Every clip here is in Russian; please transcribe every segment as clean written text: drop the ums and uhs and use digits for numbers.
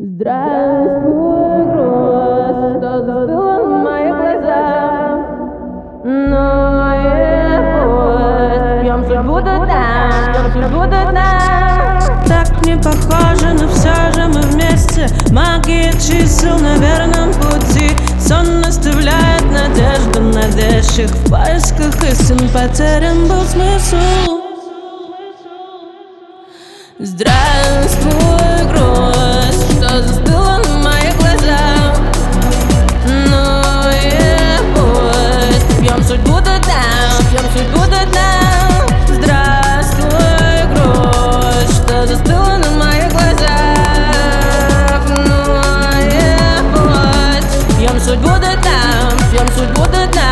Здравствуй, грусть, что застыла в моих глазах. Но и пусть пьем судьбу до дна, пьем судьбу до дна. Так не похоже, но все же мы вместе. Магия чисел на верном пути. Сон оставляет надежду навязчивых. В поисках истин потерян был смысл. Здравствуй, грусть, что застыла в моих глазах. Ну и пусть пьем судьбу до дна, пьем судьбу до дна. Здравствуй, грусть, что застыла на моих глазах. Ну и пусть пьем судьбу до дна, пьем судьбу до дна.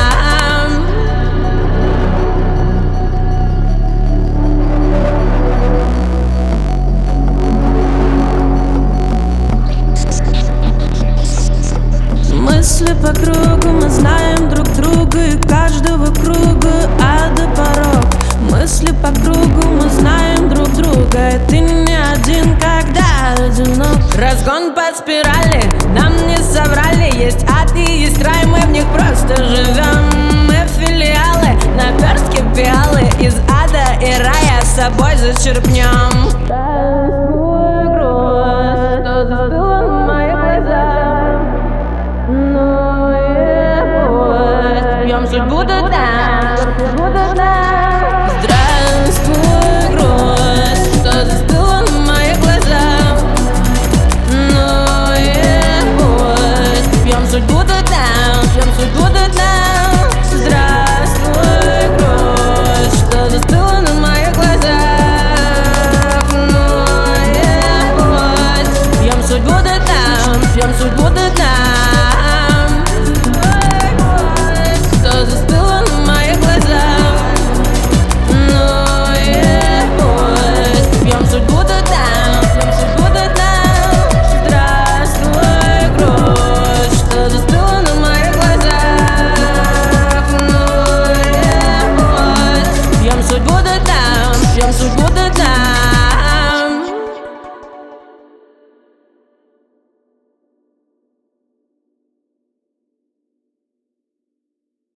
Мысли по кругу, мы знаем друг друга, и каждого круга ада порог. Мысли по кругу, мы знаем друг друга, и ты не один, когда одинок. Разгон по спирали, нам не соврали. Есть ад и есть рай, мы в них просто живем. Мы филиалы, наперстки пиалы из ада и рая с собой зачерпнем.